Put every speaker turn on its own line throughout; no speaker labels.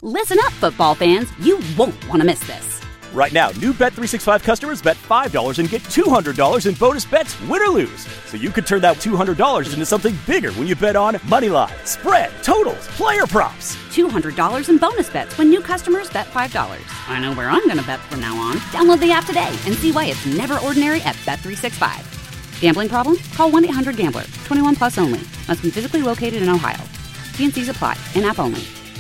Listen up, football fans. You won't want to miss this.
Right now, new Bet365 customers bet $5 and get $200 in bonus bets, win or lose. So you could turn that $200 into something bigger when you bet on money line, spread, totals, player props.
$200 in bonus bets when new customers bet $5. I know where I'm going to bet from now on. Download the app today and see why it's never ordinary at Bet365. Gambling problem? Call 1-800-GAMBLER. 21 plus only. Must be physically located in Ohio. T&Cs apply. In-app only.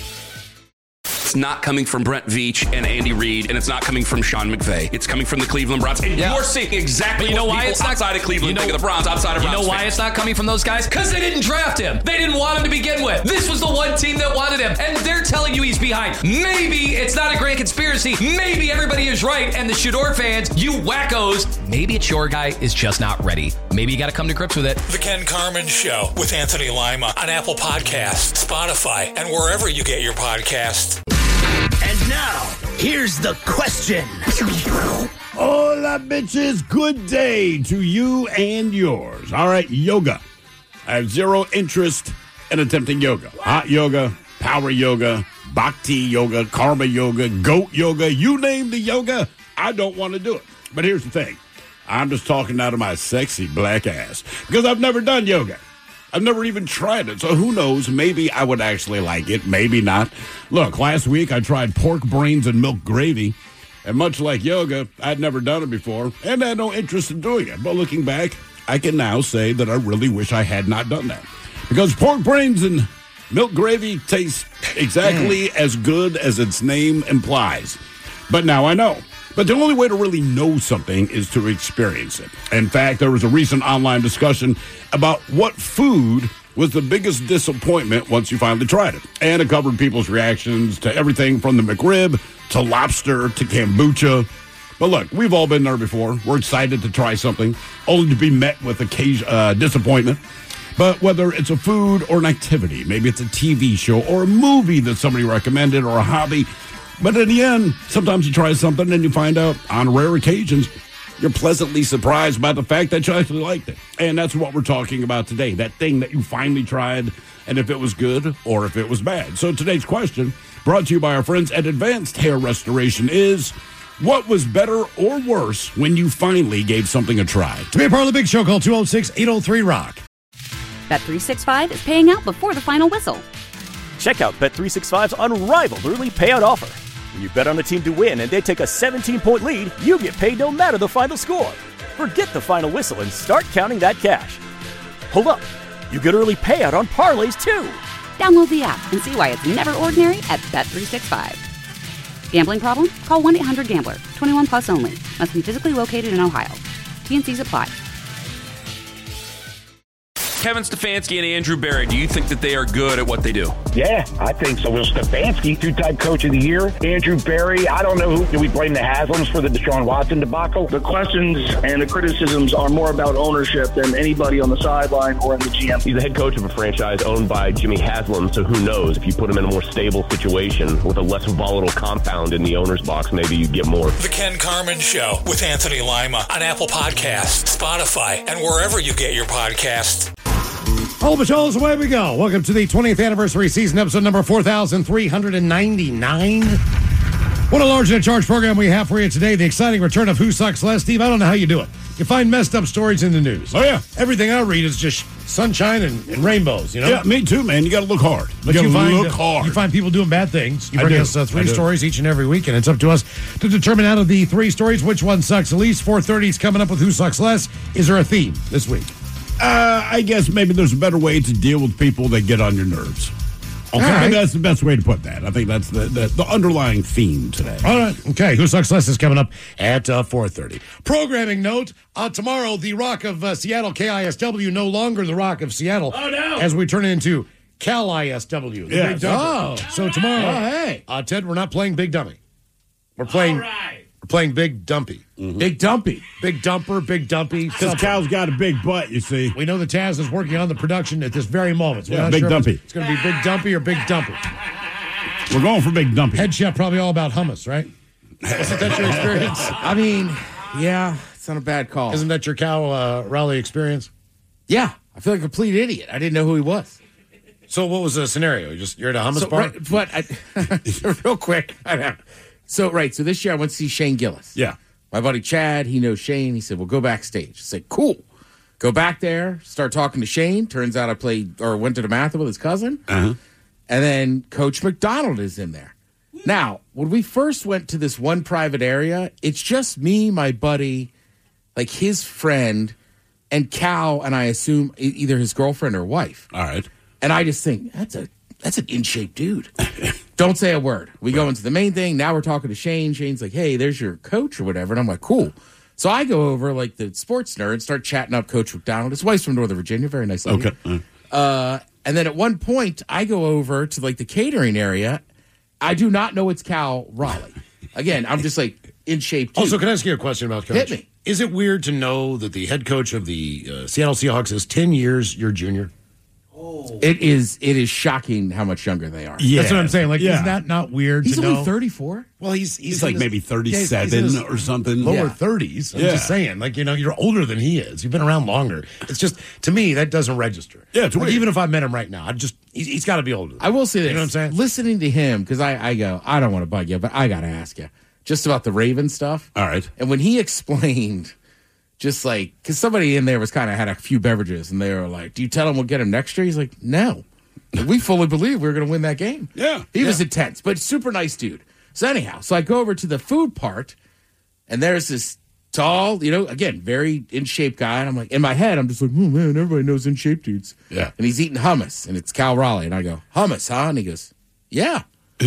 It's not coming from Brent Veach and Andy Reid, and it's not coming from Sean McVay. It's coming from the Cleveland Browns. And you're seeing exactly what people outside of Cleveland think of the Browns, outside of Browns.
You know why it's not coming from those guys? Because they didn't draft him. They didn't want him to begin with. This was the one team that wanted him, and they're telling you he's behind. Maybe it's not a grand conspiracy. Maybe everybody is right, and the Shador fans, you wackos, maybe it's your guy is just not ready. Maybe you got to come to grips with it.
The Ken Carman Show with Anthony Lima on Apple Podcasts, Spotify, and wherever you get your podcasts.
And now, here's the question.
Hola, bitches. Good day to you and yours. All right, yoga. I have zero interest in attempting yoga. Hot yoga, power yoga, bhakti yoga, karma yoga, goat yoga. You name the yoga, I don't want to do it. But here's the thing. I'm just talking out of my sexy black ass because I've never done yoga. I've never even tried it, so who knows? Maybe I would actually like it, maybe not. Look, last week I tried pork brains and milk gravy, and much like yoga, I'd never done it before, and I had no interest in doing it. But looking back, I can now say that I really wish I had not done that. Because pork brains and milk gravy taste exactly as good as its name implies. But now I know. But the only way to really know something is to experience it. In fact, there was a recent online discussion about what food was the biggest disappointment once you finally tried it. And it covered people's reactions to everything from the McRib to lobster to kombucha. But look, we've all been there before. We're excited to try something, only to be met with disappointment. But whether it's a food or an activity, maybe it's a TV show or a movie that somebody recommended or a hobby, but in the end, sometimes you try something and you find out on rare occasions you're pleasantly surprised by the fact that you actually liked it. And that's what we're talking about today, that thing that you finally tried and if it was good or if it was bad. So today's question, brought to you by our friends at Advanced Hair Restoration, is what was better or worse when you finally gave something a try?
To be a part of the big show, call 206-803-ROCK.
Bet365 is paying out before the final whistle.
Check out Bet365's unrivaled early payout offer. When you bet on a team to win and they take a 17-point lead, you get paid no matter the final score. Forget the final whistle and start counting that cash. Hold up. You get early payout on parlays, too.
Download the app and see why it's never ordinary at Bet365. Gambling problem? Call 1-800-GAMBLER. 21 plus only. Must be physically located in Ohio. T&Cs apply.
Kevin Stefanski and Andrew Berry, do you think that they are good at what they do?
Yeah, I think so. Well, Stefanski, two-time coach of the year. Andrew Berry, I don't know who. Do we blame the Haslams for the Deshaun Watson debacle?
The questions and the criticisms are more about ownership than anybody on the sideline or in the GM.
He's the head coach of a franchise owned by Jimmy Haslam, so who knows? If you put him in a more stable situation with a less volatile compound in the owner's box, maybe you'd get more.
The Ken Carman Show with Anthony Lima on Apple Podcasts, Spotify, and wherever you get your podcasts.
All Michels, away we go. Welcome to the 20th anniversary season, episode number 4,399. What a large and charge program we have for you today. The exciting return of Who Sucks Less. Steve, I don't know how you do it. You find messed up stories in the news.
Oh, yeah.
Everything I read is just sunshine and rainbows, you know?
Yeah, me too, man. You got to look hard.
But you look hard. You find people doing bad things. You bring us three stories each and every week, and it's up to us to determine out of the three stories which one sucks the least. 4:30 is coming up with Who Sucks Less. Is there a theme this week?
I guess maybe there's a better way to deal with people that get on your nerves. Okay, right. That's the best way to put that. I think that's the underlying theme today.
All right. Okay, Who Sucks Less is coming up at 4:30. Programming note, tomorrow, the Rock of Seattle, KISW, no longer the Rock of Seattle. Oh, no. As we turn it into Cal ISW.
Yeah.
Big Dumper. So tomorrow, Ted, we're not playing Big Dummy. We're playing... We're playing Big Dumpy.
Mm-hmm.
Big Dumpy. Big Dumper, Big Dumpy.
Because Cal's got a big butt, you see.
We know that Taz is working on the production at this very moment. So
Big Dumpy.
It's going to be Big Dumpy or Big Dumpy.
We're going for Big Dumpy.
Head chef probably all about hummus, right? Isn't that your experience?
I mean, yeah, it's not a bad call.
Isn't that your Cal rally experience?
Yeah. I feel like a complete idiot. I didn't know who he was.
So what was the scenario? You're at a hummus bar?
Right, but real quick. So this year I went to see Shane Gillis.
Yeah.
My buddy Chad, he knows Shane. He said, well, go backstage. I said, cool. Go back there, start talking to Shane. Turns out I went to DeMatha with his cousin.
Uh-huh.
And then Coach McDonald is in there. Now, when we first went to this one private area, it's just me, my buddy, like his friend, and Cal, and I assume either his girlfriend or wife.
All right.
And I just think, that's an in-shape dude. Don't say a word. We go into the main thing. Now we're talking to Shane. Shane's like, hey, there's your coach or whatever. And I'm like, cool. So I go over like the sports nerd, start chatting up Coach McDonald. His wife's from Northern Virginia. Very nice lady.
Okay.
And then at one point, I go over to like the catering area. I do not know it's Cal Raleigh. Again, I'm just like in shape too.
Also, can I ask you a question about Coach?
Hit me.
Is it weird to know that the head coach of the Seattle Seahawks is 10 years your junior?
It is shocking how much younger they are.
Yeah. That's what I'm saying. Like, is that not weird
He's
to know?
only 34.
Well, he's
like maybe 37 or something.
Lower 30s. I'm just saying. Like, you're older than he is. You've been around longer. It's just, to me, that doesn't register.
Yeah, it's
like,
weird.
even if I met him right now, he's got to be older.
I will say this.
You know what I'm saying?
Listening to him, because I go, I don't want to bug you, but I got to ask you just about the Raven stuff.
All right.
And when he explained, just like, because somebody in there had a few beverages, and they were like, do you tell him we'll get him next year? He's like, no. And we fully believe we're going to win that game.
Yeah.
He was intense, but super nice dude. So anyhow, I go over to the food part, and there's this tall, again, very in-shape guy. And I'm like, in my head, I'm just like, oh, man, everybody knows in-shape dudes.
Yeah.
And he's eating hummus, and it's Cal Raleigh. And I go, hummus, huh? And he goes, yeah.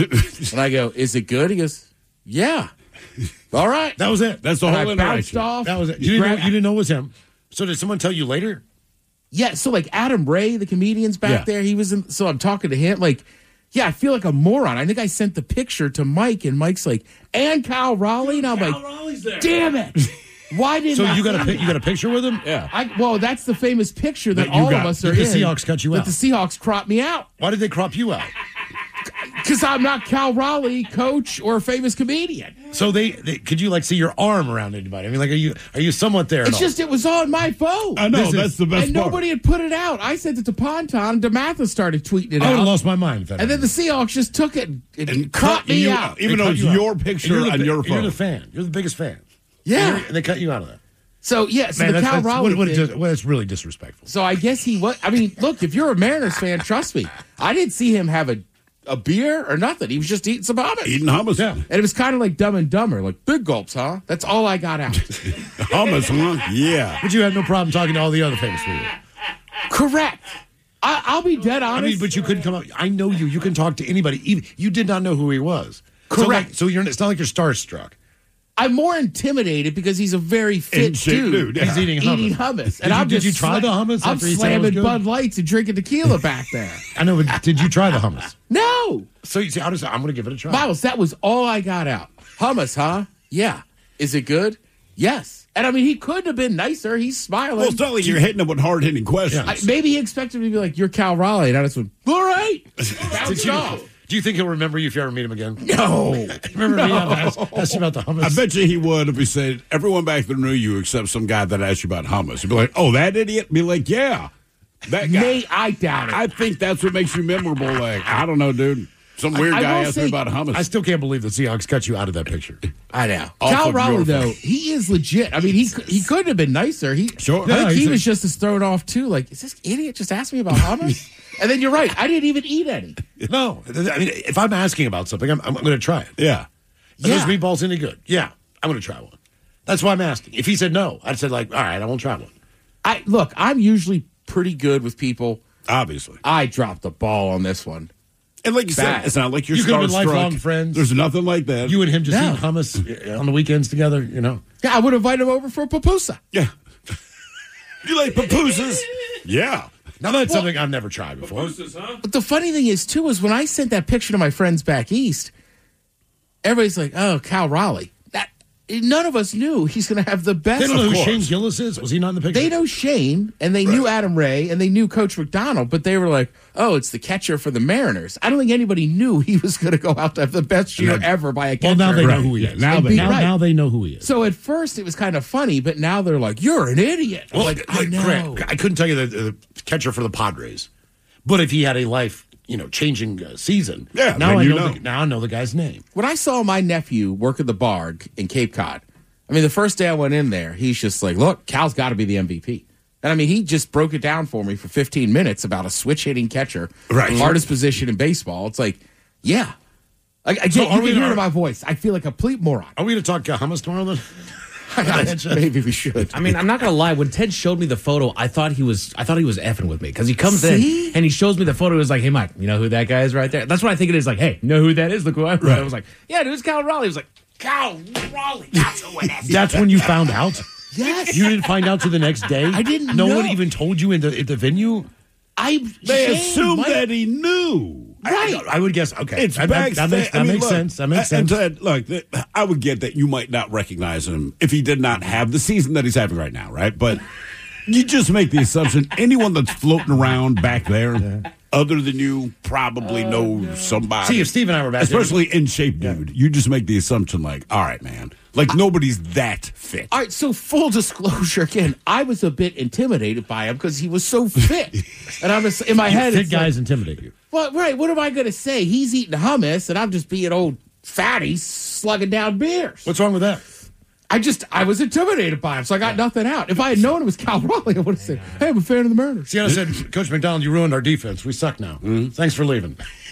And I go, is it good? He goes, yeah. All right.
That was it.
That's the
And
whole
I
interaction.
bounced off.
That was it. You didn't know it was him. So did someone tell you later?
Yeah, so like Adam Ray, the comedian's back there. He was in. So I'm talking to him. Like, yeah, I feel like a moron. I think I sent the picture to Mike, and Mike's like, and Cal Raleigh, and I'm like,
Raleigh's there.
damn it! Why didn't?
So
I
you got
say
a picture with him?
Yeah.
Well, that's the famous picture that
That you
all
got.
of us are
The
in.
Seahawks cut you
that
out.
The Seahawks cropped me out
Why did they crop you out?
because I'm not Cal Raleigh, coach or a famous comedian.
So they could you like see your arm around anybody? I mean, like, are you somewhat there?
It's just it was on my phone.
I know, that's the best
and
part.
nobody had put it out. I sent it to Ponton. DeMatha started tweeting it
I would
out.
have lost my mind. If that
And then the Seahawks just took it and cut me
you
out.
even
They
though
cut
it's
you out.
your picture on your phone.
You're the fan. You're the biggest fan.
Yeah.
And they cut you out of that.
So, yeah, so the Cal Raleigh thing.
That's really disrespectful.
So I guess he was. I mean, look, if you're a Mariners fan, trust me, I didn't see him have a beer or nothing. He was just eating some hummus.
Eating hummus.
Yeah.
And it was kind of like Dumb and Dumber, like big gulps, huh? That's all I got out.
Hummus, huh? Yeah.
But you had no problem talking to all the other famous people.
Correct. I'll be dead honest.
I mean, but you couldn't come up. I know you. You can talk to anybody. Even you did not know who he was.
Correct.
So it's not like you're starstruck.
I'm more intimidated because he's a very fit
In-shape dude, yeah.
He's eating hummus.
And
Did you try the hummus?
I'm
after he said it was
slamming
good?
Bud Lights and drinking tequila back there.
I know, but did you try the hummus?
No.
So you see, I'm going to give it a try.
Miles, that was all I got out. Hummus, huh? Yeah. Is it good? Yes. And I mean, he couldn't have been nicer. He's smiling.
Well, it's not like you're hitting him with hard-hitting questions.
Maybe he expected me to be like, you're Cal Raleigh. And I just went, all right. Bounced off.
Do you think he'll remember you if you ever meet him again?
No.
Remember me? I asked you about the hummus.
I bet you he would if he said, everyone back there knew you except some guy that asked you about hummus. He'd be like, oh, that idiot? Be like, yeah, that guy.
I doubt it.
I think that's what makes you memorable. Like, I don't know, dude. Some weird
I
guy
will
asked
say-
me about hummus.
I still can't believe the Seahawks cut you out of that picture.
I know.
Off
Cal
of
Raleigh,
your
though,
phone.
he is legit. I mean, he couldn't have been nicer.
Sure.
I
Yeah,
think he
he's
was just as thrown off, too. Like, is this idiot just asked me about hummus? And then you're right. I didn't even eat any.
No, I mean, if I'm asking about something, I'm going to try it.
yeah.
Are those meatballs any good? Yeah, I'm going to try one. That's why I'm asking. If he said no, I'd said like, all right, I won't try one.
Look, I'm usually pretty good with people.
Obviously.
I dropped the ball on this one.
And like you said,
Bad.
it's not like you're
You could have been
starstruck.
lifelong friends.
There's nothing like that.
You and him just
No.
eat hummus on the weekends together, you know?
Yeah, I would invite him over for a pupusa.
Yeah. You like pupusas? Yeah.
Now that's something I've never tried before.
But the funny thing is, too, is when I sent that picture to my friends back east, everybody's like, oh, Cal Raleigh. None of us knew he's going to have the best.
They don't know
Of
who
course.
Shane Gillis is? Was he not in the picture?
They know Shane, and they knew Adam Ray, and they knew Coach McDonald, but they were like, oh, it's the catcher for the Mariners. I don't think anybody knew he was going to go out to have the best year ever by a catcher.
Well, now they know who he is.
Now
Now they know who he is.
So at first it was kind of funny, but now they're like, you're an idiot. I'm
Well,
like, I know.
Grant, I couldn't tell you the catcher for the Padres. But if he had a life, changing season, now I know the guy's name.
When I saw my nephew work at the bar in Cape Cod, I mean, the first day I went in there, he's just like, look, Cal's got to be the MVP. And I mean, he just broke it down for me for 15 minutes about a switch-hitting catcher, hardest position in baseball. It's like, yeah. You can hear it in my voice. I feel like a complete moron.
Are we going to talk hummus tomorrow then?
Maybe we should.
I mean, I'm not gonna lie. When Ted showed me the photo, I thought he was effing with me because he comes in and he shows me the photo. He was like, "Hey, Mike, you know who that guy is right there?" That's what I think it is. Like, "Hey, you know who that is? Look who I am." I was like, "Yeah, dude, it's Cal Raleigh." He was like, "Cal Raleigh, that's who it is."
That's when you found out.
Yes,
you didn't find out till the next day.
I didn't.
No one even told you at the venue.
They assumed that he knew.
Right. I would guess. Okay.
It's
that makes sense. That makes sense.
And Ted, look, I would get that you might not recognize him if he did not have the season that he's having right now, right? But you just make the assumption anyone that's floating around back there, other than you, probably knows somebody.
See, if Steve and I were back
especially in shape, dude, you just make the assumption like, all right, man. Like, nobody's that fit.
All right, so full disclosure, again, I was a bit intimidated by him because he was so fit. And I was, in my head,
fit guys intimidate you.
Well, right, what am I going to say? He's eating hummus, and I'm just being old fatty slugging down beers.
What's wrong with that?
I was intimidated by him, so I got nothing out. If I had known it was Cal Raleigh, I would have said, hey, I'm a fan of the Mariners.
See, I said, Coach McDonald, you ruined our defense. We suck now. Mm-hmm. Thanks for leaving.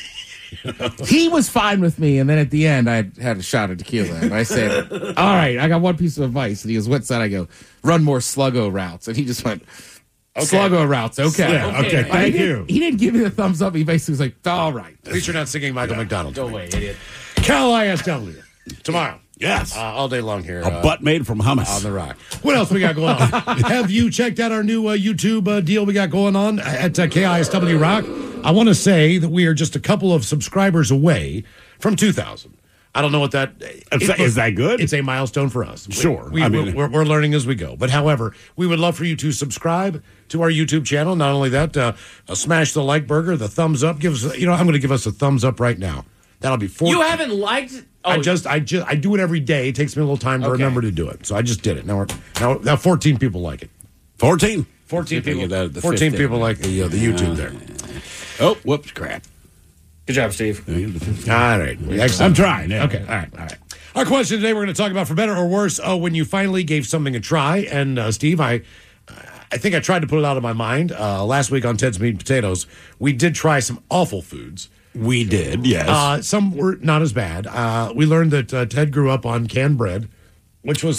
He was fine with me, and then at the end, I had a shot of tequila, and I said, all right, I got one piece of advice. And he goes, what's that? I go, run more sluggo routes. And he just went, sluggo routes, okay.
Yeah, okay, thank you.
He didn't give me the thumbs up. He basically was like, all right.
At least you're not singing Michael McDonald.
Go away, idiot.
Cal ISW, tomorrow.
Yes.
All day long here.
A butt made from hummus.
On the Rock. What else we got going on? Have you checked out our new YouTube deal we got going on at KISW Rock? I want to say that we are just a couple of subscribers away from 2,000. I don't know what that
is. That good?
It's a milestone for us.
Sure.
We're learning as we go. But however, we would love for you to subscribe to our YouTube channel. Not only that, smash the like burger, the thumbs up. I'm going to give us a thumbs up right now. That'll be 4.
You haven't liked?
Oh, I do it every day. It takes me a little time to remember to do it. So I just did it. Now 14 people like it.
14
people. 14 people like the YouTube there.
Oh, whoops, crap.
Good job, Steve.
All right.
I'm trying. Yeah.
Okay. All right. Our question today, we're going to talk about for better or worse, when you finally gave something a try. And Steve, I think I tried to put it out of my mind. Last week on Ted's Meat and Potatoes, we did try some awful foods.
We did, yes.
Some were not as bad. We learned that Ted grew up on canned bread, which to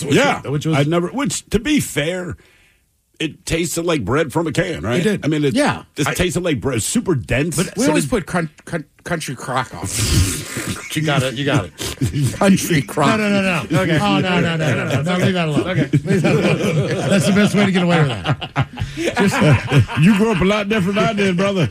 be fair, it tasted like bread from a can, right?
It did.
I mean, it tasted like bread, super dense.
But we always put country crock on.
You got it.
Country crock.
No. Okay. Oh, no. Leave that alone. Okay. That's the best way to get away with that.
You grew up a lot different than I did, brother.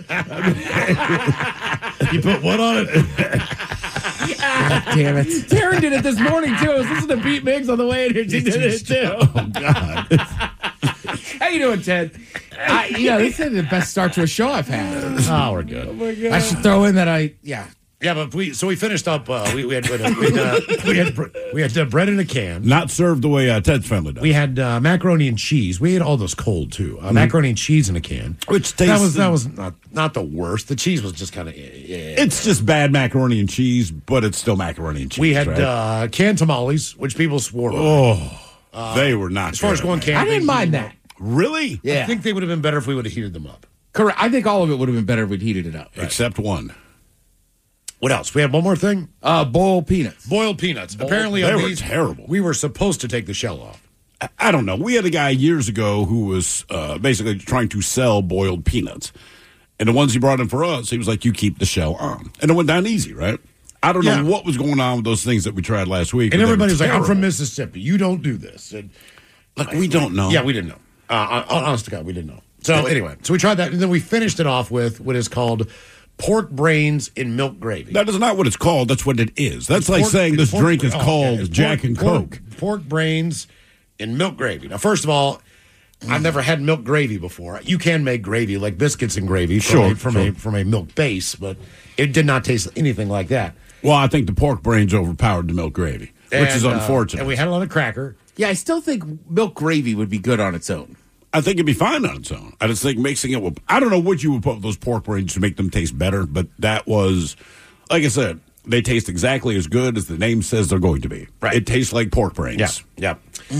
You put what on it?
God damn it.
Taryn did it this morning, too. I was listening to Pete Miggs on the way in here. She did it, too.
Oh, God.
How you doing, Ted?
This is the best start to a show I've had.
Oh, we're good.
Oh, my God.
I should throw in that
Yeah, but we finished up. We had bread in a can,
not served the way Ted's family does.
We had macaroni and cheese. We ate all those cold too. Macaroni and cheese in a can,
which tastes
that was not the worst. The cheese was just kind of.
It's just bad macaroni and cheese, but it's still macaroni and cheese.
We had canned tamales, which people swore.
They were not.
As far as going camping,
I didn't mind that.
Really?
Yeah.
I think they would have been better if we would have heated them up.
Correct. I think all of it would have been better if we'd heated it up.
Right. Except one.
What else? We had one more thing.
Boiled peanuts.
Apparently,
they were terrible.
We were supposed to take the shell off.
I don't know. We had a guy years ago who was basically trying to sell boiled peanuts. And the ones he brought in for us, he was like, you keep the shell on. And it went down easy, right? I don't know what was going on with those things that we tried last week.
And everybody was like, I'm from Mississippi. You don't do this. And,
look, we don't know.
Yeah, we didn't know. Honest to God, we didn't know. So anyway, we tried that. And then we finished it off with what is called pork brains in milk gravy.
That is not what it's called. That's what it is. That's like saying this drink is called Jack and Coke.
Pork brains in milk gravy. Now, first of all, I've never had milk gravy before. You can make gravy like biscuits and gravy from a milk base, but it did not taste anything like that.
Well, I think the pork brains overpowered the milk gravy, which is unfortunate.
And we had a lot of cracker.
Yeah, I still think milk gravy would be good on its own.
I think it'd be fine on its own. I just think mixing it with, I don't know what you would put with those pork brains to make them taste better, but that was, like I said, they taste exactly as good as the name says they're going to be.
Right.
It tastes like pork brains.
Yeah.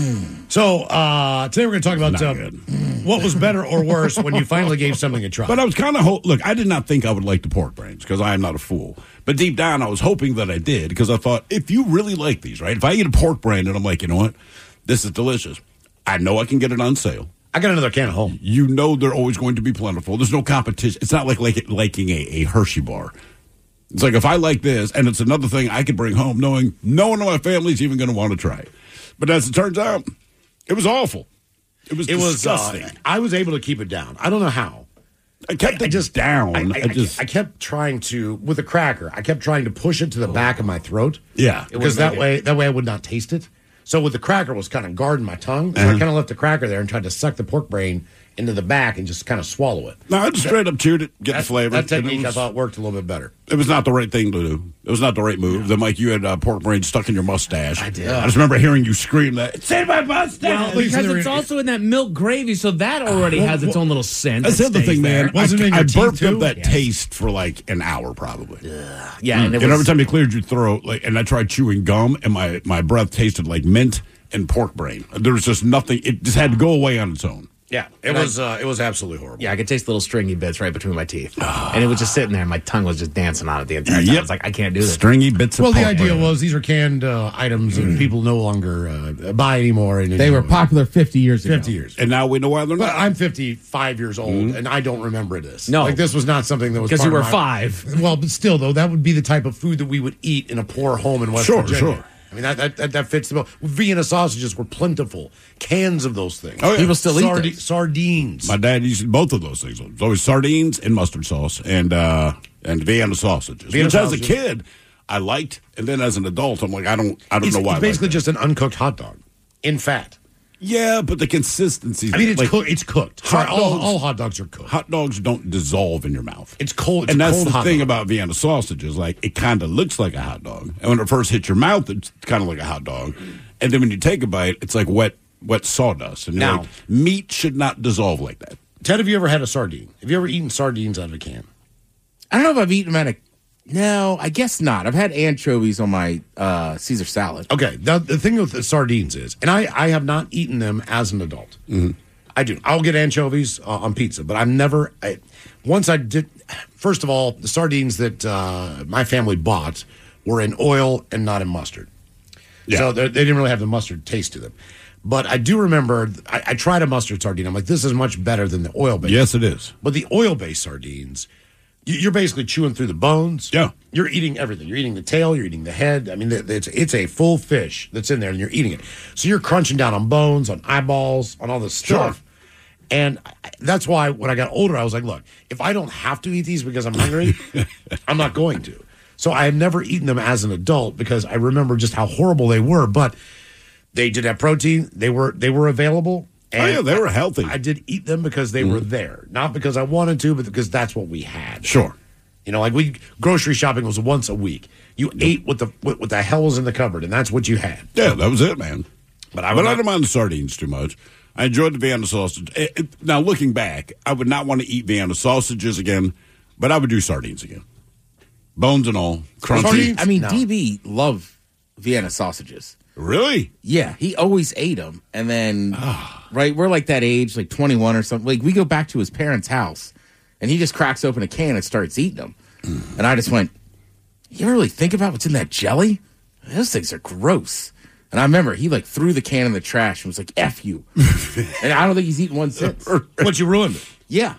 So today we're going to talk about what was better or worse when you finally gave something a try.
But I was kind of look, I did not think I would like the pork brains because I am not a fool. But deep down, I was hoping that I did because I thought, if you really like these, right? If I eat a pork brain and I'm like, you know what? This is delicious. I know I can get it on sale.
I got another can at home.
You know they're always going to be plentiful. There's no competition. It's not like liking a Hershey bar. It's like if I like this, and it's another thing I could bring home knowing no one in my family's even going to want to try it. But as it turns out, it was awful. It was disgusting.
I was able to keep it down. I don't know how.
I kept it down.
I kept trying to, with a cracker, I kept trying to push it to the back of my throat.
Yeah.
Because that way I would not taste it. So with the cracker was kind of guarding my tongue. So I kind of left the cracker there and tried to suck the pork brain into the back and just kind of swallow it.
No, I just straight up chewed it, get the flavor.
That technique I thought worked a little bit better.
It was not the right thing to do. It was not the right move. Then, Mike, you had pork brain stuck in your mustache.
I did.
I just remember hearing you scream that, it's in my mustache!
Well, because it's also in that milk gravy, so that already has its own little scent.
That's the other thing, man. I burped up that
Yes.
taste for like an hour, probably.
Yeah, and
every time you cleared your throat, and I tried chewing gum, and my breath tasted like mint and pork brain. There was just nothing. It just had to go away on its own.
Yeah, it was absolutely horrible.
Yeah, I could taste little stringy bits right between my teeth. And it was just sitting there, and my tongue was just dancing on it the entire time. I was like, I can't do this.
Stringy bits of
Well, the
pork
idea
brain.
was these are canned items that people no longer buy anymore. And
They were popular 50 years ago.
50 years.
And now we know why they're
But
not.
I'm 55 years old, and I don't remember this.
No.
Like, this was not something that was
Because
part
you
of
were
my-
5.
Well, but still, though, that would be the type of food that we would eat in a poor home in West Virginia.
Sure.
I mean, that fits the bill. Vienna sausages were plentiful. Cans of those things.
Oh, yeah.
People still eat those.
Sardines.
My dad used both of those things. It was always sardines and mustard sauce and Vienna sausages.
Vienna
which
sausages.
as a kid I liked, and then as an adult I'm like I don't
It's
know why.
It's basically just an uncooked hot dog in fat.
Yeah, but the consistency.
I mean, it's cooked. Sorry,
Hot dogs,
all hot dogs are cooked.
Hot dogs don't dissolve in your mouth.
It's cold. It's
and that's
cold
the
hot
thing
dog.
about Vienna sausages. Like, it kind of looks like a hot dog. And when it first hits your mouth, it's kind of like a hot dog. And then when you take a bite, it's like wet sawdust. And you're
Now-
like, meat should not dissolve like that.
Ted, have you ever had a sardine? Have you ever eaten sardines out of a can?
I don't know if I've eaten them out of. No, I guess not. I've had anchovies on my Caesar salad.
Okay, the thing with the sardines is, and I have not eaten them as an adult.
Mm-hmm.
I do. I'll get anchovies on pizza, but I've never. Once I did. First of all, the sardines that my family bought were in oil and not in mustard.
Yeah.
So they didn't really have the mustard taste to them. But I do remember I tried a mustard sardine. I'm like, this is much better than the oil-based.
Yes, it is.
But the oil-based sardines, you're basically chewing through the bones.
Yeah.
You're eating everything. You're eating the tail. You're eating the head. I mean, it's a full fish that's in there, and you're eating it. So you're crunching down on bones, on eyeballs, on all this stuff.
Sure.
And that's why when I got older, I was like, look, if I don't have to eat these because I'm hungry, I'm not going to. So I have never eaten them as an adult because I remember just how horrible they were. But they did have protein. They were available. And
Oh, yeah, they were healthy.
I did eat them because they were there, not because I wanted to, but because that's what we had.
Sure.
You know, like grocery shopping was once a week. You ate what the hell was in the cupboard, and that's what you had.
Yeah, that was it, man.
But
I don't mind the sardines too much. I enjoyed the Vienna sausage. Now, looking back, I would not want to eat Vienna sausages again, but I would do sardines again. Bones and all. Crunchy.
Sardines?
I mean,
No.
DB loved Vienna sausages.
Really?
Yeah, he always ate them. And then, right, we're like that age, like 21 or something. Like, we go back to his parents' house, and he just cracks open a can and starts eating them. And I just went, you ever really think about what's in that jelly? Those things are gross. And I remember he, like, threw the can in the trash and was like, F you. And I don't think he's eaten one since.
But you ruined it.
Yeah.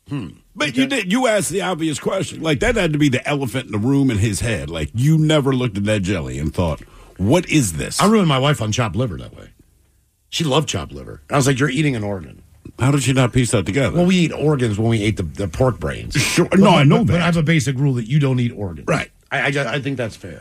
But you asked the obvious question. Like, that had to be the elephant in the room in his head. Like, you never looked at that jelly and thought, what is this?
I ruined my wife on chopped liver that way. She loved chopped liver. And I was like, you're eating an organ.
How did she not piece that together?
Well, we eat organs when we ate the pork brains.
Sure. No, I know
but
that.
I have a basic rule that you don't eat organs.
Right.
I think that's fair.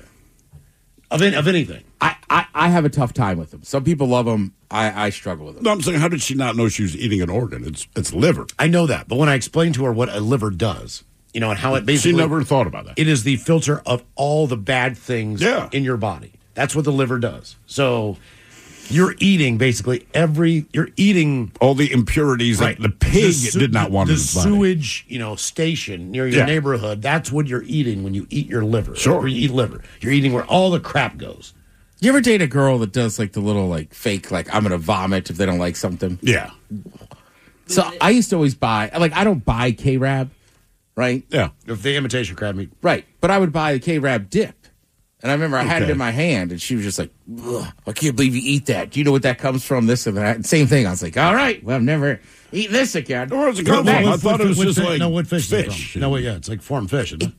Of anything.
I have a tough time with them. Some people love them. I struggle with them.
No, I'm saying, how did she not know she was eating an organ? It's liver.
I know that. But when I explained to her what a liver does, you know, and how it basically...
She never thought about that.
It is the filter of all the bad things
Yeah.
in your body. That's what the liver does. So you're eating basically you're eating
all the impurities that the pig did not want in
the
his body.
sewage, station near your neighborhood. That's what you're eating when you eat your liver.
Sure.
Or you eat liver. You're eating where all the crap goes.
You ever date a girl that does like the little like fake like I'm gonna vomit if they don't like something?
Yeah.
So I used to always buy I don't buy K-Rab, right?
Yeah.
If the imitation crab meat.
Right. But I would buy the K-Rab dip. And I remember I had it in my hand, and she was just like, ugh, I can't believe you eat that. Do you know what that comes from, this and that? And same thing. I was like, all right, well, I've never eaten this again.
Where does it come from? I thought it was just like
what fish.
fish.
It's like farm fish, isn't it?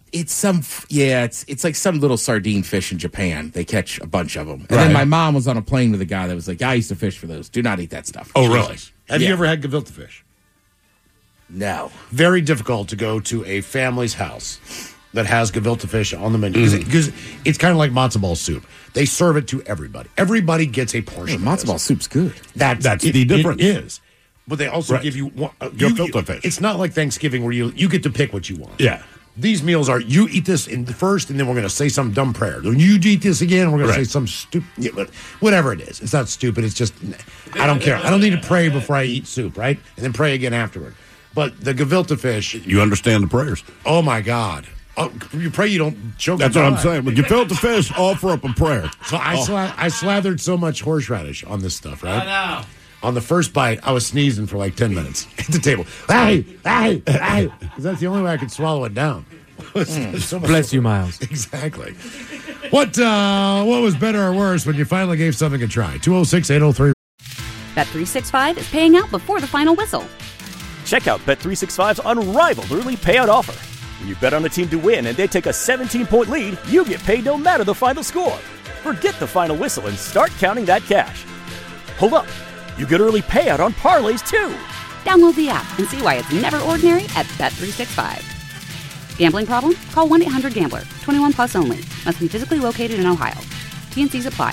It's like some little sardine fish in Japan. They catch a bunch of them. And then my mom was on a plane with a guy that was like, I used to fish for those. Do not eat that stuff.
Oh, really? Have you ever had gefilte fish?
No.
Very difficult to go to a family's house that has gefilte fish on the menu because it's kind of like matzo ball soup. They serve it to everybody. Everybody gets a portion.
Matzo ball soup's good.
That's the difference. It is. But they also give you
gefilte fish.
It's not like Thanksgiving where you get to pick what you want.
Yeah.
These meals are you eat this in the first, and then we're going to say some dumb prayer. Then you eat this again, we're going to say some stupid, whatever it is. It's not stupid. It's just I don't care. I don't need to pray before I eat soup, right? And then pray again afterward. But the gefilte fish,
you understand the prayers.
Oh my God. Oh, you pray you don't choke.
That's what I'm saying. But gefilte fish, offer up a prayer.
So I slathered so much horseradish on this stuff, right?
I know.
On the first bite, I was sneezing for like 10 minutes at the table. Hey, because that's the only way I could swallow it down. So
Bless you, Miles.
Exactly. What was better or worse when you finally gave something a try? 206-803.
Bet365 is paying out before the final whistle.
Check out Bet365's unrivaled early payout offer. When you bet on a team to win and they take a 17-point lead, you get paid no matter the final score. Forget the final whistle and start counting that cash. Hold up. You get early payout on parlays, too.
Download the app and see why it's never ordinary at Bet365. Gambling problem? Call 1-800-GAMBLER. 21 plus only. Must be physically located in Ohio. T&Cs apply.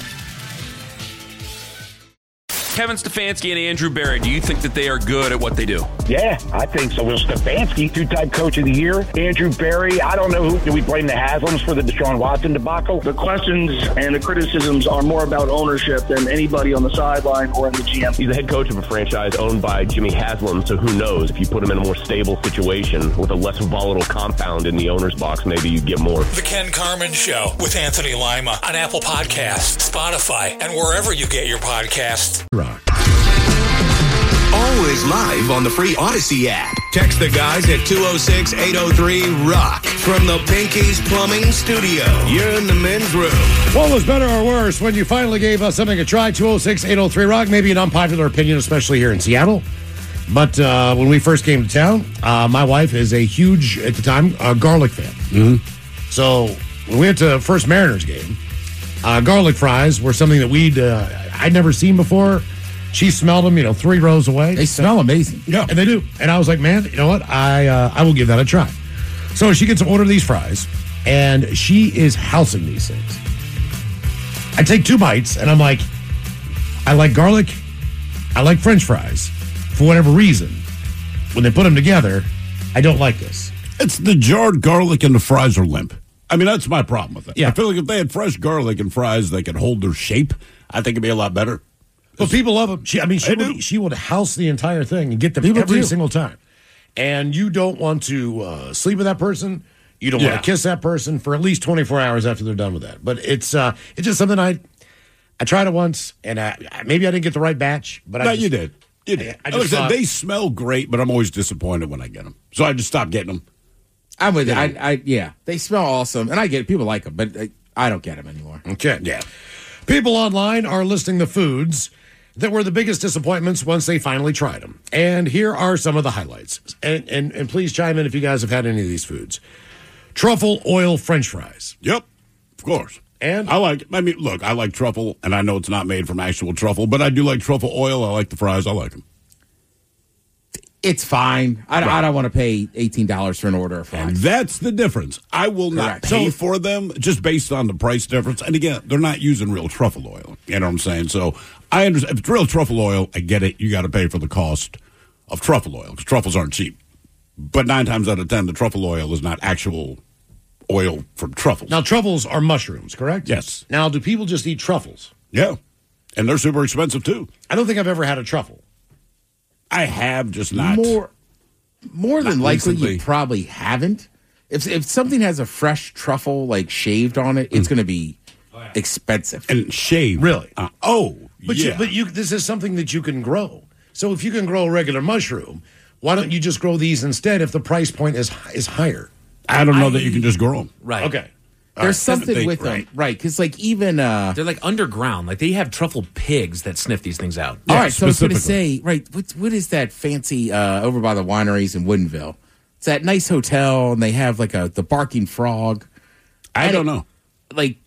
Kevin Stefanski and Andrew Berry, do you think that they are good at what they do?
Yeah, I think so. Will Stefanski, two-time coach of the year. Andrew Berry, I don't know do we blame the Haslams for the Deshaun Watson debacle?
The questions and the criticisms are more about ownership than anybody on the sideline or in the GM.
He's the head coach of a franchise owned by Jimmy Haslam, so who knows? If you put him in a more stable situation with a less volatile compound in the owner's box, maybe you get more.
The Ken Carman Show with Anthony Lima on Apple Podcasts, Spotify, and wherever you get your podcasts.
Always live on the free Odyssey app. Text the guys at 206-803-ROCK from the Pinky's Plumbing Studio. You're in the men's room.
What was better or worse when you finally gave us something a try? 206-803-ROCK. Maybe an unpopular opinion, especially here in Seattle. But when we first came to town, my wife is a huge, at the time, garlic fan.
Mm-hmm.
So when we went to first Mariners game, garlic fries were something that I'd never seen before. She smelled them, 3 rows away.
They smell amazing.
Yeah, and they do. And I was like, man, you know what? I will give that a try. So she gets an order of these fries, and she is housing these things. I take 2 bites, and I'm like, I like garlic. I like French fries. For whatever reason, when they put them together, I don't like this.
It's the jarred garlic and the fries are limp. I mean, that's my problem with it.
Yeah.
I feel like if they had fresh garlic and fries, they could hold their shape. I think it'd be a lot better.
But people love them. She would house the entire thing and get them every single time. And you don't want to sleep with that person. You don't want to kiss that person for at least 24 hours after they're done with that. But it's just something I tried it once, and maybe I didn't get the right batch. But
you did. You did. I just thought, they smell great, but I'm always disappointed when I get them. So I just stopped getting them.
I'm with you. Yeah, they smell awesome, and I get it. People like them, but I don't get them anymore.
Okay. Yeah. People online are listing the foods that were the biggest disappointments once they finally tried them. And here are some of the highlights. And please chime in if you guys have had any of these foods. Truffle oil French fries.
Yep, of course.
And
I like truffle, and I know it's not made from actual truffle, but I do like truffle oil. I like the fries. I like them.
It's fine. I don't want to pay $18 for an order of fries.
And that's the difference. I will not pay for them just based on the price difference. And again, they're not using real truffle oil. You know what I'm saying? So I understand. If it's real truffle oil, I get it. You got to pay for the cost of truffle oil because truffles aren't cheap. But 9 times out of 10, the truffle oil is not actual oil from truffles.
Now, truffles are mushrooms, correct?
Yes.
Now, do people just eat truffles?
Yeah. And they're super expensive, too.
I don't think I've ever had a truffle.
I have, just not.
More than
Not
likely,
recently.
you probably haven't. If something has a fresh truffle, like, shaved on it, it's going to be expensive.
And shaved.
Really?
But
this is something that you can grow. So if you can grow a regular mushroom, why don't you just grow these instead if the price point is higher?
I don't know that you can just grow them.
Right.
Okay.
There's something with them. Right, because, like, even...
they're, like, underground. Like, they have truffle pigs that sniff these things out.
All right, so I was going to say, right, what is that fancy over by the wineries in Woodinville? It's that nice hotel, and they have, like, the barking frog.
I don't know.
Like,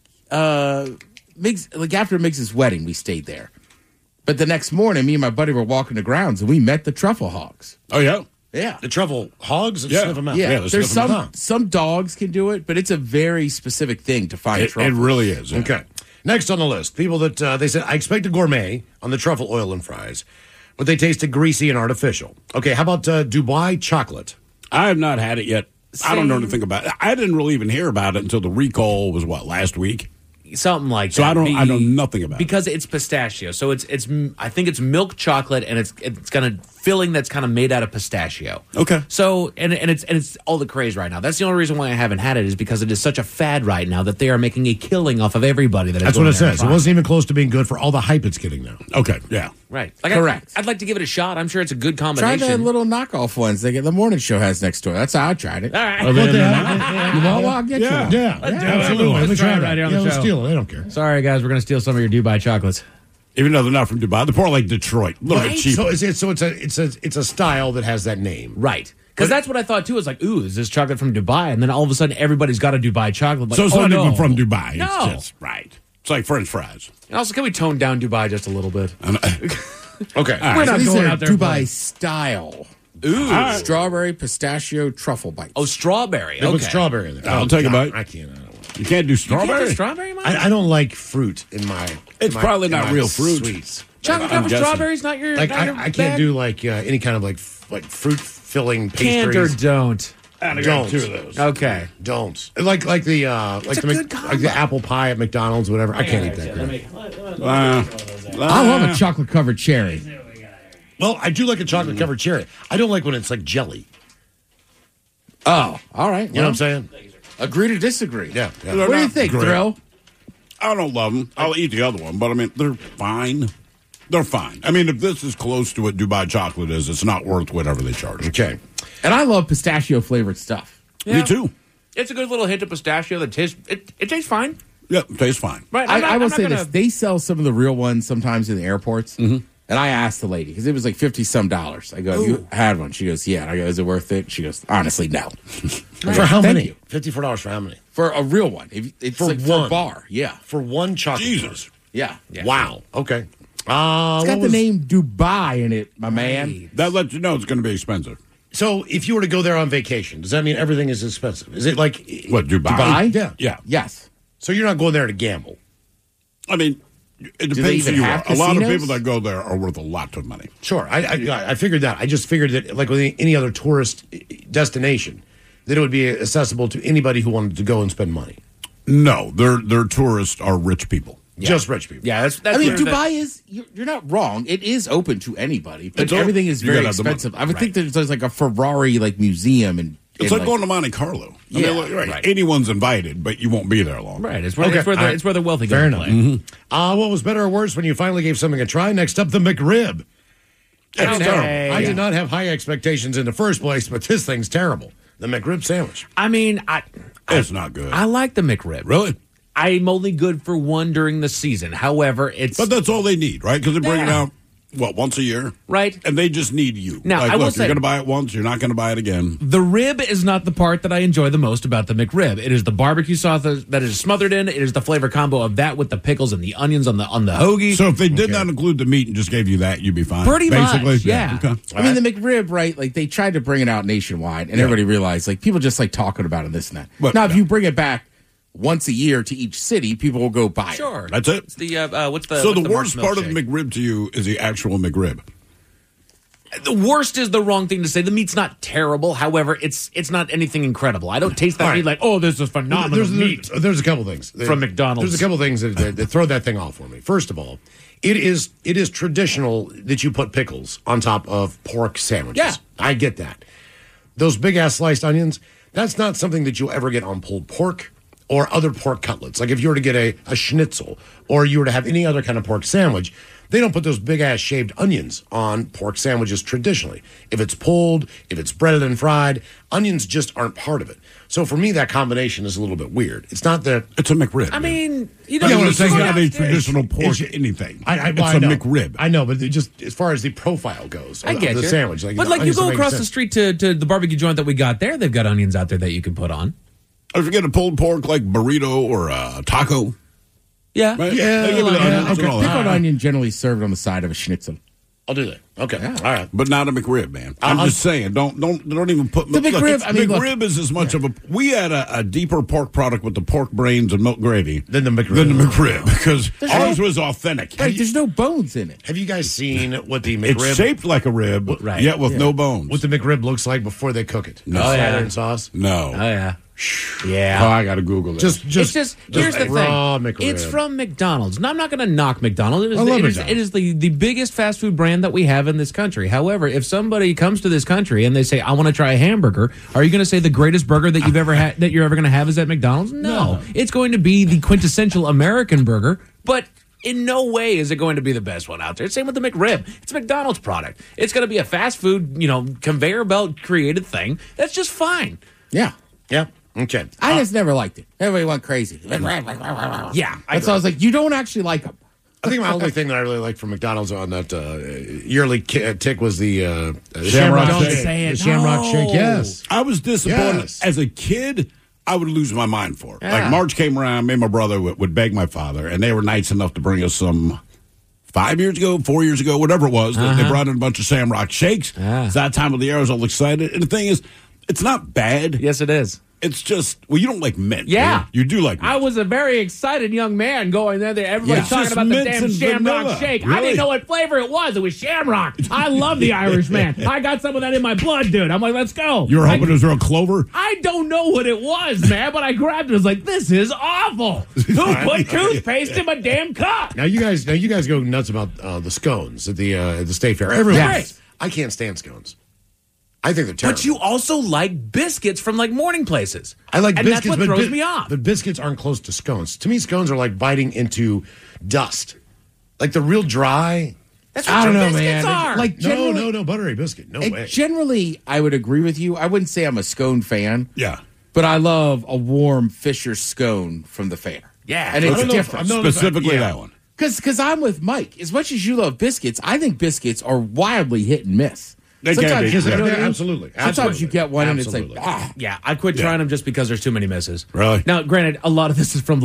Miggs, like, after Miggs' wedding, we stayed there. But the next morning, me and my buddy were walking the grounds, and we met the truffle hogs.
Oh, yeah?
Yeah.
The truffle hogs that
Yeah.
sniff them out.
Yeah,
they
there's
sniff 'em out.
some dogs can do it, but it's a very specific thing to find
It
truffles.
really is. Yeah.
Okay. Next on the list, people that they said, I expected gourmet on the truffle oil and fries, but they tasted greasy and artificial. Okay, how about Dubai chocolate?
I have not had it yet. I don't know anything about it. I didn't really even hear about it until the recall was, last week?
Something like
So
that.
I know nothing about it.
Because it's pistachio. So it's I think it's milk chocolate, and it's got a filling that's kind of made out of pistachio.
Okay.
So and it's all the craze right now. That's the only reason why I haven't had it, is because it is such a fad right now that they are making a killing off of everybody that is
That's
going
what it
there and
says. It
trying.
wasn't even close to being good for all the hype it's getting now.
Okay, yeah.
Right.
Correct.
I'd like to give it a shot. I'm sure it's a good
Try
combination.
the little knockoff ones that the morning show has next door. That's how I tried it.
All right.
Oh, they-
You want one? I'll get you one.
Yeah, absolutely.
Let's
Let's
try
try
it
that.
right here on the
Let's
show.
steal it. They don't care.
Sorry, guys. We're going to steal some of your Dubai chocolates.
Even though they're not from Dubai, they're more like Detroit. A little bit cheaper.
So it's a style that has that name.
Right. Because that's what I thought, too. Is like, ooh, is this chocolate from Dubai? And then all of a sudden, everybody's got a Dubai chocolate. Like,
So it's not
no.
even from Dubai.
No.
It's just, right. It's like French fries.
And also, can we tone down Dubai just a little bit?
Okay.
We're not
these
going
are
out there. Dubai style.
Ooh.
Strawberry pistachio truffle bites.
Oh, strawberry.
They
Okay.
put strawberry in there.
I'll take a
God,
bite.
I can't. I don't want
You can't do
You
strawberry?
can't do strawberry, Mike?
I don't like fruit in my.
It's
in my-
probably
in
not
my
real fruit.
Sweets.
Chocolate
I'm
covered
guessing.
strawberries, not your.
Like
not your
I can't
bag?
do like any kind of like fruit filling
Can't or
pastries.
don't.
I
Don't.
got two of those.
Okay.
Don't like the like the apple pie at McDonald's, whatever. I can't eat that. crap.
I love a chocolate covered cherry.
Well, I do like a chocolate covered cherry. I don't like when it's like jelly.
Oh, all right.
You know what I'm saying?
Agree to disagree.
Yeah.
They're
What do you
not
think,
great.
Thrill?
I don't love them. I'll eat the other one, but I mean, they're fine. They're fine. I mean, if this is close to what Dubai chocolate is, it's not worth whatever they charge.
Okay.
And I love pistachio flavored stuff.
Me too.
It's a good little hint of pistachio that tastes. It tastes fine.
Yeah, tastes fine.
Right.
I will say
gonna,
this: they sell some of the real ones sometimes in the airports.
Mm-hmm.
And I asked the lady because it was like $50-some. I go, "You had one?" She goes, "Yeah." And I go, "Is it worth it?" She goes, "Honestly, no."
For how
Thank
many?
you.
$54 for how many?
For a real one. It's
For
like for
one.
a bar. Yeah.
For one chocolate.
Jesus.
Yeah.
Wow. Okay.
It's got the name Dubai in it, my man.
That lets you know it's going to be expensive.
So if you were to go there on vacation, does that mean everything is expensive? Is it like
What, Dubai?
Dubai?
Yeah.
Yeah.
Yes.
So you're not going there to gamble.
I mean, it
they
depends who
even
you
have
are. A lot of
casinos?
people that go there are worth a lot of money.
Sure. I figured that. I just figured that like with any other tourist destination, that it would be accessible to anybody who wanted to go and spend money.
No, their tourists are rich people.
Just rich people.
Yeah, that's.
I mean,
where
Dubai is, you're not wrong. It is open to anybody, but
It's open.
everything is
You
very
gotta have the money.
expensive. I would think there's like a Ferrari like museum and
It's like going to Monte Carlo. I
Yeah,
mean,
right.
Anyone's invited, but you won't be there long.
Right. It's where,
Okay,
it's, where the,
all right.
it's where the wealthy
Fair
go to
enough.
play.
What was better or worse when you finally gave something a try? Next up, the McRib.
It's terrible.
I did not have high expectations in the first place, but this thing's terrible. The McRib sandwich.
I mean,
It's not good.
I like the McRib.
Really?
I'm only good for one during the season. However, it's
But that's all they need, right? Because they bring it
Yeah.
out, once a year?
Right.
And they just need you.
Now,
like,
I will
look,
say-
you're going to buy it once, you're not going to buy it again.
the rib is not the part that I enjoy the most about the McRib. It is the barbecue sauce that is smothered in. It is the flavor combo of that with the pickles and the onions on the hoagie.
So if they did not include the meat and just gave you that, you'd be fine.
Pretty much,
Basically?
yeah.
Okay.
I mean, the McRib, right? Like they tried to bring it out nationwide, and everybody realized like people just like talking about it, this and that.
But,
now, if you bring it back once a year to each city, people will go buy it.
Sure.
That's it.
It's the what's the
So
what's
the
Mark
worst part of the
milkshake?
McRib to you is the actual McRib.
The worst is the wrong thing to say. The meat's not terrible. However, it's not anything incredible. I don't taste that meat like, oh, this is phenomenal meat.
There's a couple things
from McDonald's.
There's a couple things that throw that thing off for me. First of all, it is traditional that you put pickles on top of pork sandwiches.
Yeah.
I get that. Those big-ass sliced onions, that's not something that you'll ever get on pulled pork or other pork cutlets. Like if you were to get a schnitzel or you were to have any other kind of pork sandwich, they don't put those big-ass shaved onions on pork sandwiches traditionally. If it's pulled, if it's breaded and fried, onions just aren't part of it. So for me, that combination is a little bit weird. It's not that...
It's a McRib.
I mean, you
know...
know,
it's not a traditional pork anything. It's a McRib.
I know, but just as far as the profile goes,
I get
the
you.
sandwich.
But you go across the street to the barbecue joint that we got there, they've got onions out there that you can put on.
Or if you get a pulled pork like burrito or a taco...
Yeah.
Right?
Okay. Pickled onion generally served on the side of a schnitzel.
I'll do that. Okay.
Yeah.
All right.
But not a McRib, man. I'm just saying, don't even put
the McRib.
McRib is as much of a. We had a deeper pork product with the pork brains and milk gravy
than the McRib.
Because ours was authentic.
Right, there's no bones in it.
Have you guys seen what the McRib?
It's shaped like a rib, yet with no bones.
What the McRib looks like before they cook it?
No.
Cider sauce.
No.
Oh yeah.
Yeah.
Oh, I got to Google it.
Here's the thing.
McRib.
It's from McDonald's. Now, I'm not going to knock McDonald's. It is the biggest fast food brand that we have in this country. However, if somebody comes to this country and they say, I want to try a hamburger, are you going to say the greatest burger that you've ever had, that you're ever going to have is at McDonald's? No. It's going to be the quintessential American burger, but in no way is it going to be the best one out there. Same with the McRib. It's a McDonald's product. It's going to be a fast food, conveyor belt created thing. That's just fine.
Yeah.
Yeah. Okay.
I just never liked it. Everybody went crazy.
Yeah.
So I was like, you don't actually like them.
I think my only thing that I really liked from McDonald's on that yearly tick was the
Shamrock
Shake.
Say it.
The Shamrock Shake, yes.
I was disappointed.
Yes.
As a kid, I would lose my mind for it. Like March came around, me and my brother would beg my father, and they were nice enough to bring us some 5 years ago, 4 years ago, whatever it was. They brought in a bunch of Shamrock Shakes. It's that time of the year. I was all excited. And the thing is, it's not bad.
Yes, it is.
It's just, you don't like mint.
Yeah.
Right? You do like mint.
I was a very excited young man going there. Everybody's talking about the damn Shamrock
vanilla.
Shake.
Really?
I didn't know what flavor it was. It was Shamrock. I love the Irish man. I got some of that in my blood, dude. I'm like, let's go.
You were hoping it was real clover?
I don't know what it was, man, but I grabbed it. I was like, this is awful. Who put toothpaste in my damn cup?
Now you guys go nuts about the scones at the State Fair. Everyone,
Yes.
I can't stand scones. I think they're terrible.
But you also like biscuits from morning places.
I like biscuits,
that's what throws me off.
But biscuits aren't close to scones. To me, scones are like biting into dust. Like the real dry.
That's what
I don't know,
biscuits
man.
are.
No, buttery biscuit. No way.
Generally, I would agree with you. I wouldn't say I'm a scone fan.
Yeah.
But I love a warm Fisher scone from the fair.
Yeah.
And it's different.
Specifically that one.
Because I'm with Mike. As much as you love biscuits, I think biscuits are wildly hit and miss.
They can be.
Absolutely.
Sometimes you get one and it's like,
Yeah, I quit trying them just because there's too many misses.
Really?
Now, granted, a lot of this is from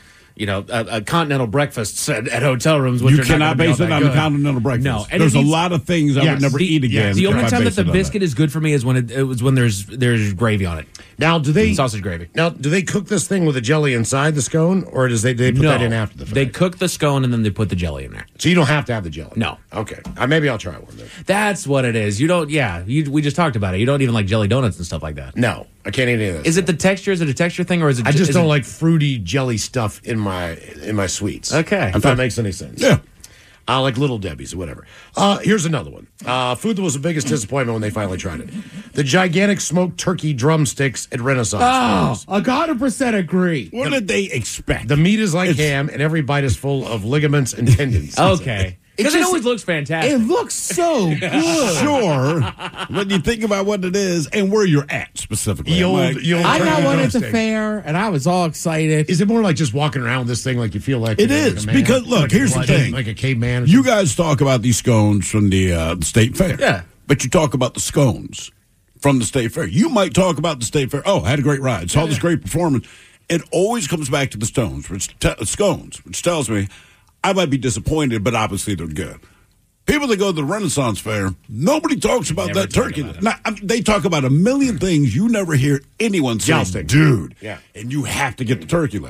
a continental breakfasts at hotel rooms. Which
You
are
cannot
not gonna be
base
all
it
that
on
good.
the continental breakfast.
No, and
there's
it
a
needs-
lot of things I would never eat again.
The only
if I
time that
based
the
it on
biscuit is good for me is when there's gravy on it.
Now, do they
sausage gravy?
Now, do they cook this thing with the jelly inside the scone, or does they put that in after the fact?
They cook the scone and then they put the jelly in there.
So you don't have to have the jelly.
No.
Okay. Maybe I'll try one then.
That's what it is. You don't. Yeah, we just talked about it. You don't even like jelly donuts and stuff like that.
No, I can't eat any of this.
Is it the texture? Is it a texture thing, or is it?
I just
is
don't
it-
like fruity jelly stuff in my sweets.
Okay.
If that makes any sense.
Yeah.
Like Little Debbie's or whatever. Here's another one. Food that was the biggest disappointment when they finally tried it. The gigantic smoked turkey drumsticks at Renaissance.
I 100% agree.
What did they expect?
The meat is like ham, and every bite is full of ligaments and tendons.
Okay. Because it always looks fantastic.
It looks so good.
Sure. When you think about what it is and where you're at specifically.
The old
I got
turkey
one at the
drumstick.
fair, and I was all excited.
Is it more like just walking around with this thing like you feel like
It
you're like
is,
a man?
because, look,
Like
here's the thing.
like a caveman. or
You
something?
guys talk about these scones from the state fair.
Yeah.
But you talk about the scones from the state fair. You might talk about the state fair. Oh, I had a great ride. Saw this great performance. It always comes back to the scones, which tells me I might be disappointed, but obviously they're good. People that go to the Renaissance Fair, nobody talks about
Never
that
talk
turkey.
about it.
Now, they talk about a million things you never hear anyone say,
Jousting.
dude.
Yeah.
And you have to get the turkey leg.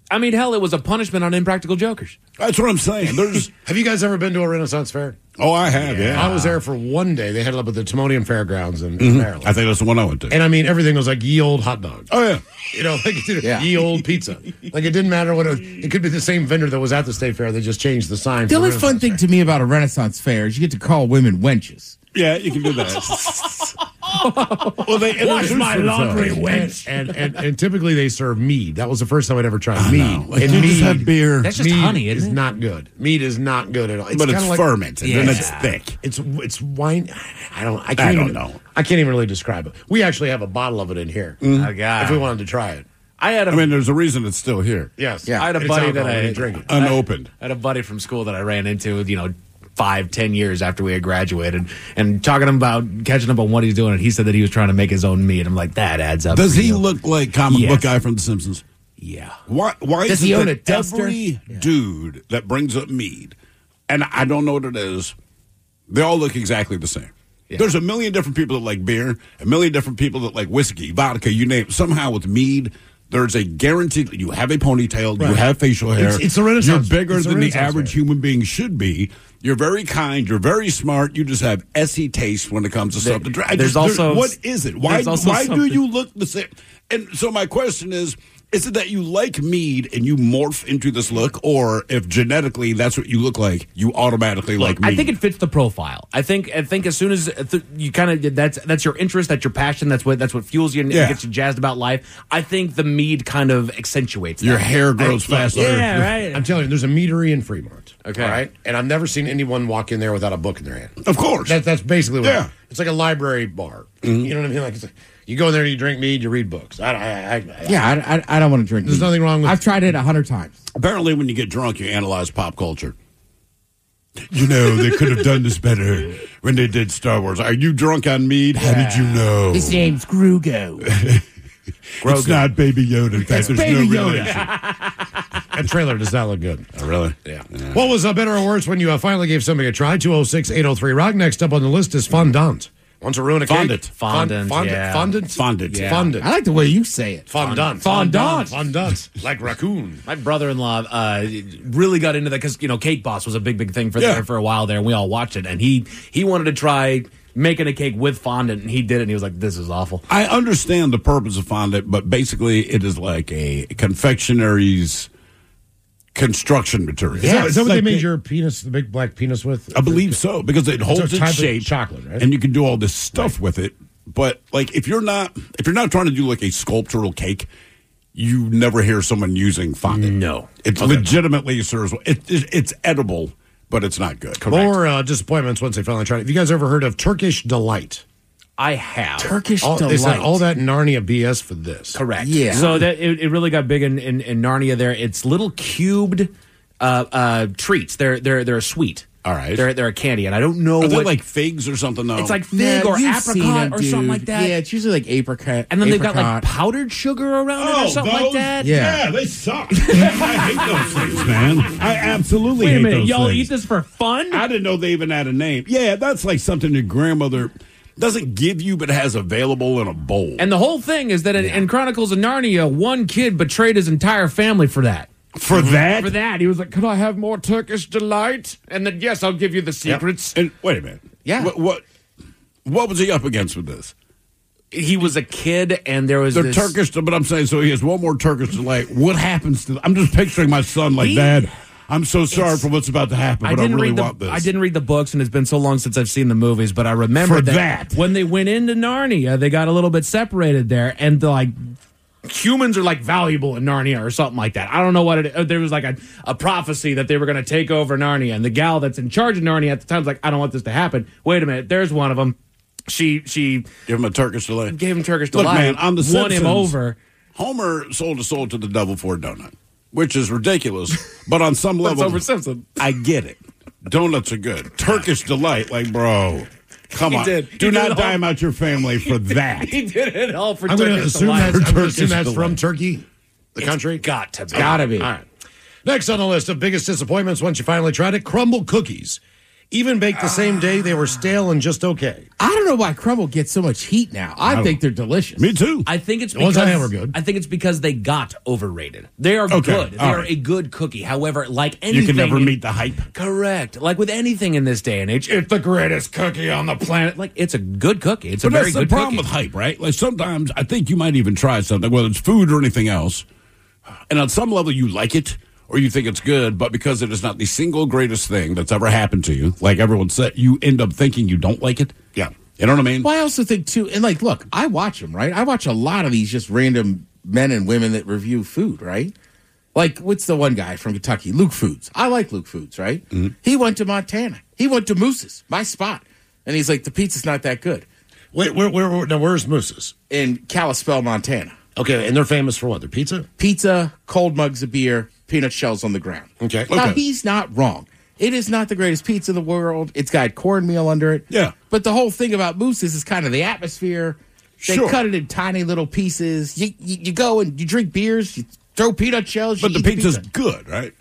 I mean, hell, it was a punishment on Impractical Jokers.
That's what I'm saying.
Have you guys ever been to a Renaissance Fair?
Oh, I have, yeah.
I was there for one day. They had it up at the Timonium Fairgrounds in Maryland.
I think that's the one I went to.
And I mean, everything was like ye old hot dog.
Oh, yeah.
You know, like ye old pizza. Like it didn't matter what it could be the same vendor that was at the state fair. They just changed the sign.
The only fun thing to me about a Renaissance fair is you get to call women wenches.
Yeah, you can do that.
Well, they wash my laundry, wench. And typically they serve mead. That was the first time I'd ever tried mead.
Like,
and
you
mead
just have beer.
That's just
mead
honey,
is
isn't it?
not good. Mead is not good at all.
But it's
kinda
fermented and it's thick.
It's wine. I
don't know.
I can't even really describe it. We actually have a bottle of it in here.
Oh, God.
If we wanted to try it.
I mean, there's a reason it's still here.
Yes.
I had a buddy that I
drink it.
Unopened.
I had a buddy from school that I ran into, 5-10 years after we had graduated, and talking about catching up on what he's doing, and he said that he was trying to make his own meat. I'm like, that adds up.
Does he look like comic book guy from The Simpsons?
Yeah.
Why
Does
is
he
it
own
that
a duster?
every dude that brings up mead, and I don't know what it is, they all look exactly the same. Yeah. There's a million different people that like beer, a million different people that like whiskey, vodka, you name it. Somehow with mead, there's a guaranteed, you have a ponytail, you have facial hair.
It's a Renaissance.
You're bigger than the
Renaissance
average human being should be. You're very kind. You're very smart. You just have SE taste when it comes to stuff to drink. What is it? Why do you look the same? And so my question is it that you like mead and you morph into this look, or if genetically that's what you look like, you automatically like mead?
I think it fits the profile. I think as soon as you kind of that's your interest, that's your passion, that's what fuels you and gets you jazzed about life. I think the mead kind of accentuates that.
Your hair grows faster.
Yeah, right.
I'm telling you, there's a meadery in Fremont.
Okay.
All right. And I've never seen anyone walk in there without a book in their hand.
Of course.
That's basically what it's like a library bar. Mm-hmm. You know what I mean? Like you go in there, you drink mead, you read books. I
don't want to drink
There's
mead.
nothing wrong with
I've tried it 100 times.
Apparently, when you get drunk, you analyze pop culture. They could have done this better when they did Star Wars. Are you drunk on mead? How did you know?
His name's Grugo.
It's not Baby Yoda. In fact, there's
Baby
no
Yoda.
relation.
That trailer does not look good.
Oh, really?
Yeah. What was better or worse when you finally gave somebody a try? 206-803-ROCK. Next up on the list is fondant. Want to ruin a cake?
Fondant.
Fondant.
Yeah.
Fondant.
I like the way you say it.
Fondant. Like raccoon.
My brother-in-law really got into that because Cake Boss was a big thing for a while there, and we all watched it. And he wanted to try making a cake with fondant, and he did it, and he was like, this is awful.
I understand the purpose of fondant, but basically it is like a confectionary's construction material.
Is that what they made your penis, the big black penis with?
I believe so, because it holds its shape,
chocolate, right?
and you can do all this stuff with it. But like, if you're not trying to do like a sculptural cake, you never hear someone using fondant.
No,
it legitimately serves. It's edible, but it's not good.
Correct. More disappointments once they finally tried it. Have you guys ever heard of Turkish Delight?
I have.
Turkish Delight.
They said all that Narnia BS for this.
Correct.
Yeah.
So that it really got big in Narnia there. It's little cubed treats. They're a sweet.
All right.
They're a candy, and I don't know
Are they
what
like figs or something though?
it's like fig or apricot or something like that.
Yeah, it's usually like apricot.
And then they've got like powdered sugar around it or something like that.
Yeah, they suck. I hate those things, man. I absolutely hate those
y'all
things.
eat this for fun?
I didn't know they even had a name. Yeah, that's like something your grandmother doesn't give you, but has available in a bowl.
And the whole thing is that in Chronicles of Narnia, one kid betrayed his entire family for that.
For that?
For that. He was like, could I have more Turkish Delight? And then, yes, I'll give you the secrets.
And wait a minute.
Yeah.
What was he up against with this?
He was a kid, and there was this...
Turkish, but I'm saying, so he has one more Turkish Delight. What happens to... I'm just picturing my son like, Dad, I'm so sorry for what's about to happen, but I really want this.
I didn't read the books, and it's been so long since I've seen the movies, but I remember that when they went into Narnia, they got a little bit separated there, and humans are like valuable in Narnia or something like that. I don't know what it is. There was like a prophecy that they were going to take over Narnia, and the gal that's in charge of Narnia at the time was like, I don't want this to happen. Wait a minute, there's one of them. She
give him a Turkish Delight.
Gave him Turkish Delight.
Look, man, on the
won
Simpsons,
him over.
Homer sold a soul to the devil for a donut, which is ridiculous. But on some level,
That's over Simpson.
I get it. Donuts are good. Turkish Delight, like, bro. Come on. Do not dime out your family for that.
He did it all for
I'm going to
Turkish
assume
Delight.
that's from Turkey, the country.
Got to be.
Gotta be.
All right. Next on the list of biggest disappointments once you finally tried it, crumble cookies. Even baked the same day, they were stale and just okay.
I don't know why crumble gets so much heat now. I think they're delicious.
Me too.
I think it's
The ones
because
I had were good.
I think it's because they got overrated. They are good. They are a good cookie. However, like anything,
You can never meet the hype.
Correct. Like with anything in this day and age, it's the greatest cookie on the planet. Like it's a good cookie. It's a very good cookie.
But that's the problem with hype, right? Like sometimes I think you might even try something, whether it's food or anything else, and on some level you like it or you think it's good, but because it is not the single greatest thing that's ever happened to you, like everyone said, you end up thinking you don't like it. Yeah. You know what I mean?
Well, I also think, too, and like, look, I watch them, right? I watch a lot of these just random men and women that review food, right? Like, what's the one guy from Kentucky? Luke Foods. I like Luke Foods, right? Mm-hmm. He went to Montana. He went to Moose's, my spot. And he's like, the pizza's not that good.
Wait, where's Moose's?
In Kalispell, Montana.
Okay, and they're famous for what? Their pizza?
Pizza, cold mugs of beer, peanut shells on the ground.
Okay.
Now, he's not wrong. It is not the greatest pizza in the world. It's got cornmeal under it.
Yeah.
But the whole thing about Moose's is kind of the atmosphere. They
Sure.
cut it in tiny little pieces. You go and you drink beers, you throw peanut shells.
But
you
the
eat
pizza's
pizza.
good, right?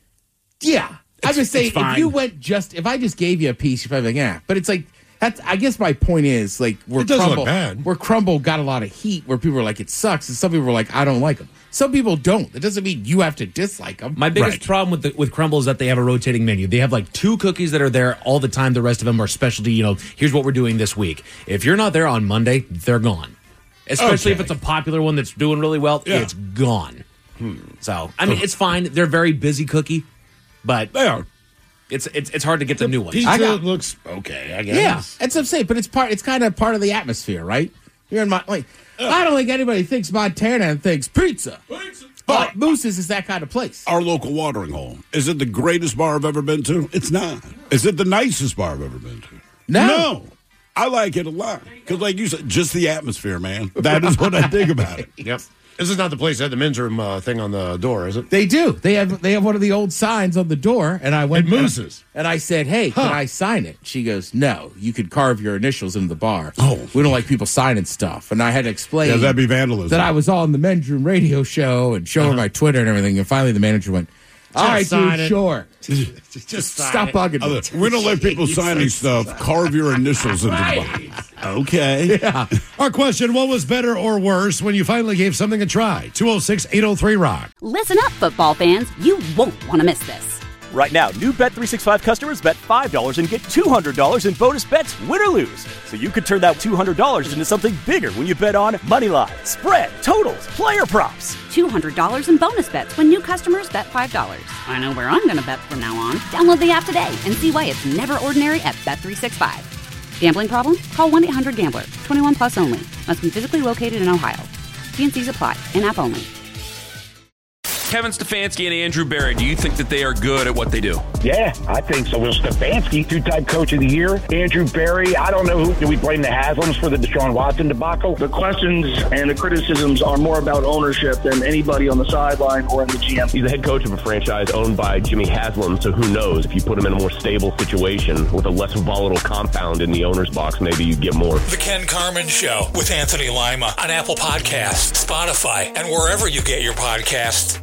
Yeah. I'm just saying,
fine.
if I just gave you a piece, you'd probably be like, yeah. But it's like, I guess my point is, like,
It doesn't look bad.
where Crumble got a lot of heat, where people were like, it sucks, and some people were like, I don't like them. Some people don't. That doesn't mean you have to dislike them.
My biggest problem with Crumble is that they have a rotating menu. They have like 2 cookies that are there all the time. The rest of them are specialty. You know, here's what we're doing this week. If you're not there on Monday, they're gone. Especially if it's a popular one that's doing really well, it's gone. So, I mean, it's fine. They're a very busy cookie, but
they are.
It's hard to get the new ones.
Pizza looks okay, I guess.
Yeah, that's what I'm saying. But it's kind of part of the atmosphere, right? You're in I don't think anybody thinks Montana and thinks pizza. But Moose's is that kind of place.
Our local watering hole. Is it the greatest bar I've ever been to? It's not. Is it the nicest bar I've ever been to?
No.
I like it a lot. Because like you said, just the atmosphere, man. That is what I think about it.
Yep. This is not the place that had the men's room thing on the door, is it?
They do. They have one of the old signs on the door, and I went
At Moose's.
and I said, "Hey, can I sign it?" She goes, "No, you could carve your initials into the bar. Oh, we don't like people signing stuff." And I had to explain,
Yeah, that'd be vandalism.
that I was on the men's room radio show and show her my Twitter and everything. And finally, the manager went, "All right,
sign
dude,
it.
sure,
Just
stop bugging me."
We don't let people signing stuff. Carve your initials into the bar. Okay.
Yeah. Our question, what was better or worse when you finally gave something a try? 206-803-ROCK.
Listen up, football fans. You won't want to miss this.
Right now, new Bet365 customers bet $5 and get $200 in bonus bets, win or lose. So you could turn that $200 into something bigger when you bet on money line, spread, totals, player props.
$200 in bonus bets when new customers bet $5. I know where I'm going to bet from now on. Download the app today and see why it's never ordinary at Bet365. Gambling problem? Call 1-800-GAMBLER. 21 plus only. Must be physically located in Ohio. T&Cs apply. In-app only.
Kevin Stefanski and Andrew Berry, do you think that they are good at what they do?
Yeah, I think so. Will Stefanski, 2-time coach of the year. Andrew Berry, I don't know who. Do we blame the Haslams for the Deshaun Watson debacle?
The questions and the criticisms are more about ownership than anybody on the sideline or in the GM.
He's the head coach of a franchise owned by Jimmy Haslam, so who knows? If you put him in a more stable situation with a less volatile compound in the owner's box, maybe you get more.
The Ken Carman Show with Anthony Lima on Apple Podcasts, Spotify, and wherever you get your podcasts.